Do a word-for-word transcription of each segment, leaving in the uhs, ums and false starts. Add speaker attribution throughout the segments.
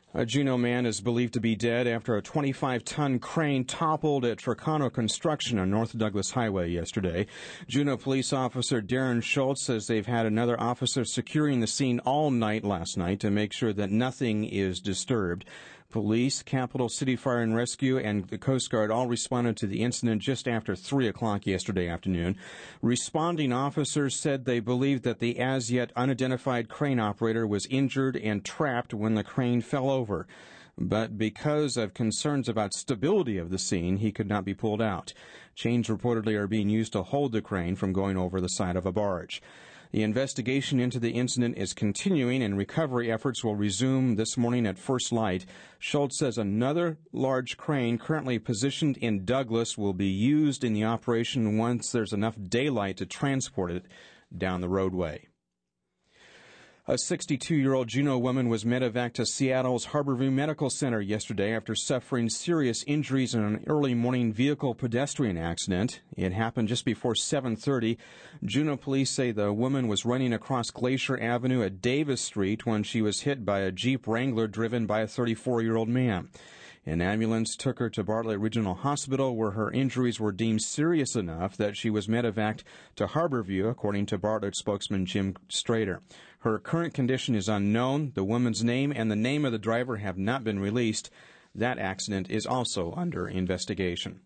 Speaker 1: A Juneau man is believed to be dead after a twenty-five ton crane toppled at Trocano Construction on North Douglas Highway yesterday. Juneau police officer Darren Schultz says they've had another officer securing the scene all night last night to make sure that nothing is disturbed. Police, Capital City Fire and Rescue, and the Coast Guard all responded to the incident just after three o'clock yesterday afternoon. Responding officers said they believed that the as-yet unidentified crane operator was injured and trapped when the crane fell over. But because of concerns about stability of the scene, he could not be pulled out. Chains reportedly are being used to hold the crane from going over the side of a barge. The investigation into the incident is continuing, and recovery efforts will resume this morning at first light. Schultz says another large crane currently positioned in Douglas will be used in the operation once there's enough daylight to transport it down the roadway. A sixty-two-year-old Juneau woman was medevaced to Seattle's Harborview Medical Center yesterday after suffering serious injuries in an early morning vehicle pedestrian accident. It happened just before seven thirty. Juneau police say the woman was running across Glacier Avenue at Davis Street when she was hit by a Jeep Wrangler driven by a thirty-four-year-old man. An ambulance took her to Bartlett Regional Hospital, where her injuries were deemed serious enough that she was medevaced to Harborview, according to Bartlett spokesman Jim Strader. Her current condition is unknown. The woman's name and the name of the driver have not been released. That accident is also under investigation.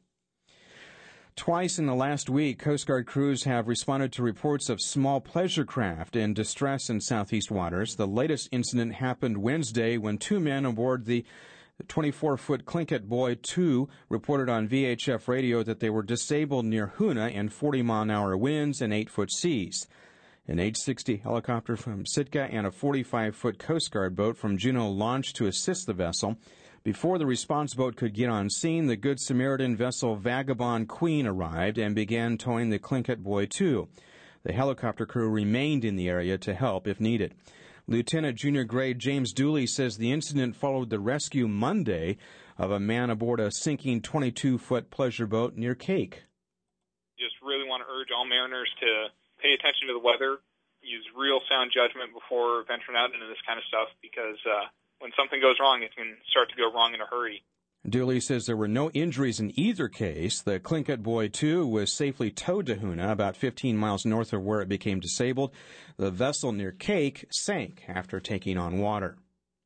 Speaker 1: Twice in the last week, Coast Guard crews have responded to reports of small pleasure craft in distress in southeast waters. The latest incident happened Wednesday when two men aboard the twenty-four-foot Clinket Boy two reported on V H F radio that they were disabled near Hoonah in forty-mile-an-hour winds and eight-foot seas. An H sixty helicopter from Sitka and a forty-five-foot Coast Guard boat from Juneau launched to assist the vessel. Before the response boat could get on scene, the Good Samaritan vessel Vagabond Queen arrived and began towing the Clinket Boy two. The helicopter crew remained in the area to help if needed. Lieutenant Junior Grade James Dooley says the incident followed the rescue Monday of a man aboard a sinking twenty-two-foot pleasure boat near Cake.
Speaker 2: Just really want to urge all mariners to pay attention to the weather, use real sound judgment before venturing out into this kind of stuff, because uh, when something goes wrong, it can start to go wrong in a hurry.
Speaker 1: Dooley says there were no injuries in either case. The Clinket Boy two was safely towed to Hoonah, about fifteen miles north of where it became disabled. The vessel near Cake sank after taking on water.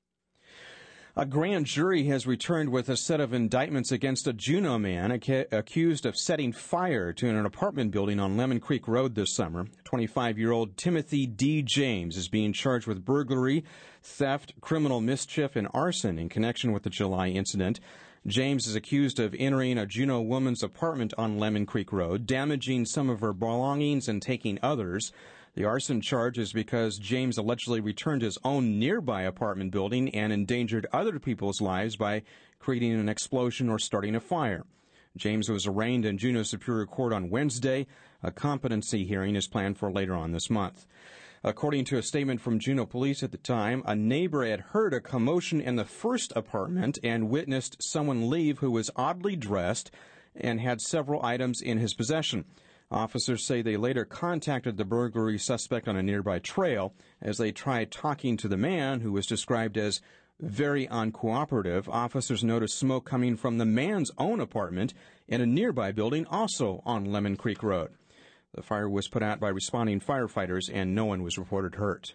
Speaker 1: A grand jury has returned with a set of indictments against a Juneau man ac- accused of setting fire to an apartment building on Lemon Creek Road this summer. twenty-five-year-old Timothy D. James is being charged with burglary, theft, criminal mischief, and arson in connection with the July incident. James is accused of entering a Juneau woman's apartment on Lemon Creek Road, damaging some of her belongings and taking others. The arson charge is because James allegedly returned his own nearby apartment building and endangered other people's lives by creating an explosion or starting a fire. James was arraigned in Juneau Superior Court on Wednesday. A competency hearing is planned for later on this month. According to a statement from Juneau police at the time, a neighbor had heard a commotion in the first apartment and witnessed someone leave who was oddly dressed and had several items in his possession. Officers say they later contacted the burglary suspect on a nearby trail as they tried talking to the man, who was described as very uncooperative. Officers noticed smoke coming from the man's own apartment in a nearby building also on Lemon Creek Road. The fire was put out by responding firefighters, and no one was reported hurt.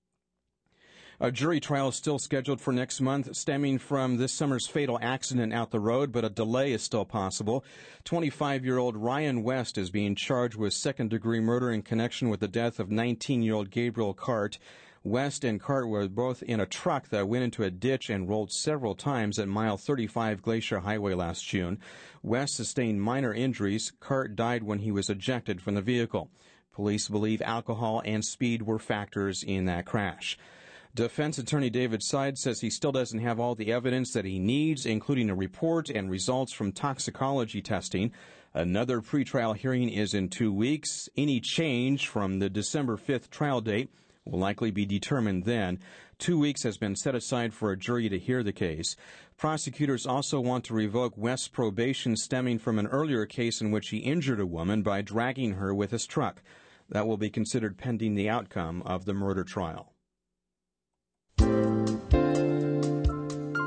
Speaker 1: A jury trial is still scheduled for next month, stemming from this summer's fatal accident out the road, but a delay is still possible. twenty-five-year-old Ryan West is being charged with second-degree murder in connection with the death of nineteen-year-old Gabriel Cart. West and Cart were both in a truck that went into a ditch and rolled several times at mile thirty-five Glacier Highway last June. West sustained minor injuries. Cart died when he was ejected from the vehicle. Police believe alcohol and speed were factors in that crash. Defense attorney David Seid says he still doesn't have all the evidence that he needs, including a report and results from toxicology testing. Another pretrial hearing is in two weeks. Any change from the December fifth trial date will likely be determined then. Two weeks has been set aside for a jury to hear the case. Prosecutors also want to revoke West's probation stemming from an earlier case in which he injured a woman by dragging her with his truck. That will be considered pending the outcome of the murder trial.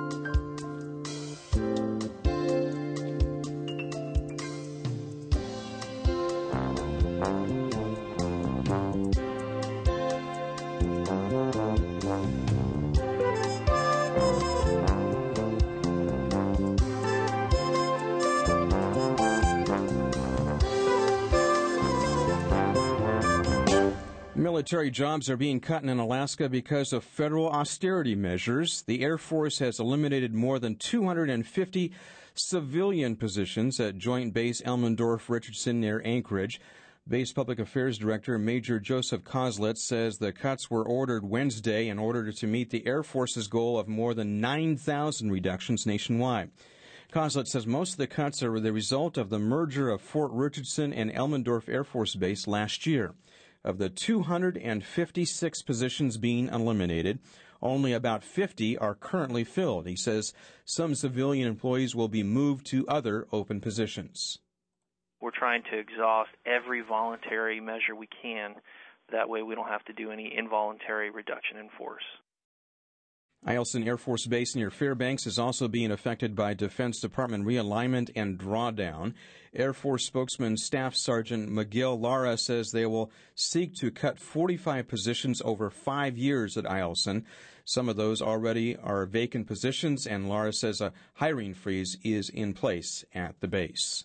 Speaker 1: Military jobs are being cut in Alaska because of federal austerity measures. The Air Force has eliminated more than two hundred fifty civilian positions at Joint Base Elmendorf-Richardson near Anchorage. Base Public Affairs Director Major Joseph Koslitz says the cuts were ordered Wednesday in order to meet the Air Force's goal of more than nine thousand reductions nationwide. Koslitz says most of the cuts are the result of the merger of Fort Richardson and Elmendorf Air Force Base last year. Of the two hundred fifty-six positions being eliminated, only about fifty are currently filled. He says some civilian employees will be moved to other open positions.
Speaker 3: We're trying to exhaust every voluntary measure we can. That way we don't have to do any involuntary reduction in force.
Speaker 1: Eielson Air Force Base near Fairbanks is also being affected by Defense Department realignment and drawdown. Air Force spokesman Staff Sergeant Miguel Lara says they will seek to cut forty-five positions over five years at Eielson. Some of those already are vacant positions, and Lara says a hiring freeze is in place at the base.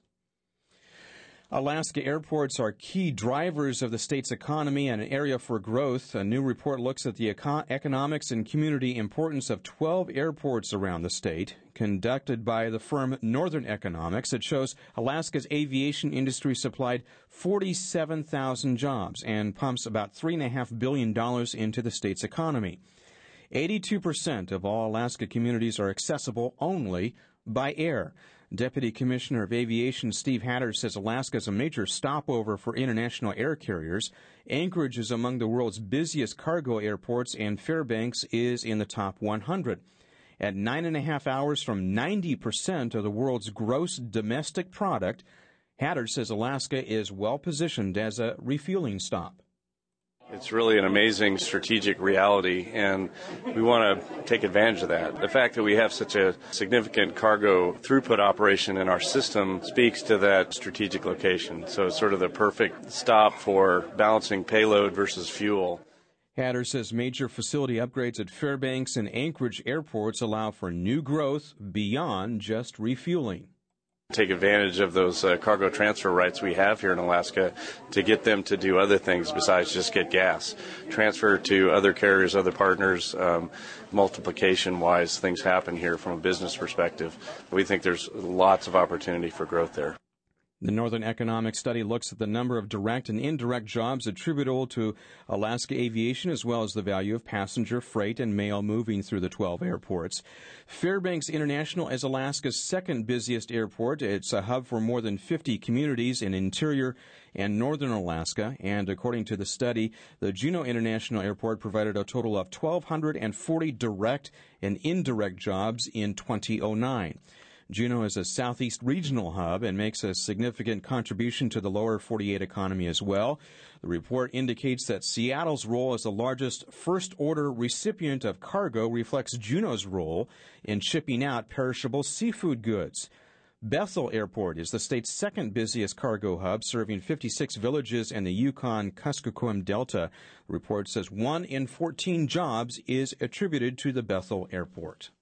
Speaker 1: Alaska airports are key drivers of the state's economy and an area for growth. A new report looks at the eco- economics and community importance of twelve airports around the state. Conducted by the firm Northern Economics, it shows Alaska's aviation industry supplied forty-seven thousand jobs and pumps about three point five billion dollars into the state's economy. eighty-two percent of all Alaska communities are accessible only by air. Deputy Commissioner of Aviation Steve Hatter says Alaska is a major stopover for international air carriers. Anchorage is among the world's busiest cargo airports, and Fairbanks is in the top one hundred. At nine and a half hours from ninety percent of the world's gross domestic product, Hatter says Alaska is well positioned as a refueling stop.
Speaker 4: It's really an amazing strategic reality, and we want to take advantage of that. The fact that we have such a significant cargo throughput operation in our system speaks to that strategic location. So it's sort of the perfect stop for balancing payload versus fuel.
Speaker 1: Hatter says major facility upgrades at Fairbanks and Anchorage airports allow for new growth beyond just refueling.
Speaker 4: Take advantage of those uh, cargo transfer rights we have here in Alaska to get them to do other things besides just get gas. Transfer to other carriers, other partners, um, multiplication-wise, things happen here from a business perspective. We think there's lots of opportunity for growth there.
Speaker 1: The Northern Economic Study looks at the number of direct and indirect jobs attributable to Alaska aviation, as well as the value of passenger, freight, and mail moving through the twelve airports. Fairbanks International is Alaska's second busiest airport. It's a hub for more than fifty communities in interior and northern Alaska, and according to the study, the Juneau International Airport provided a total of one thousand two hundred forty direct and indirect jobs in twenty oh nine. Juneau is a southeast regional hub and makes a significant contribution to the lower forty-eight economy as well. The report indicates that Seattle's role as the largest first-order recipient of cargo reflects Juneau's role in shipping out perishable seafood goods. Bethel Airport is the state's second busiest cargo hub, serving fifty-six villages in the Yukon-Kuskokwim Delta. The report says one in fourteen jobs is attributed to the Bethel Airport.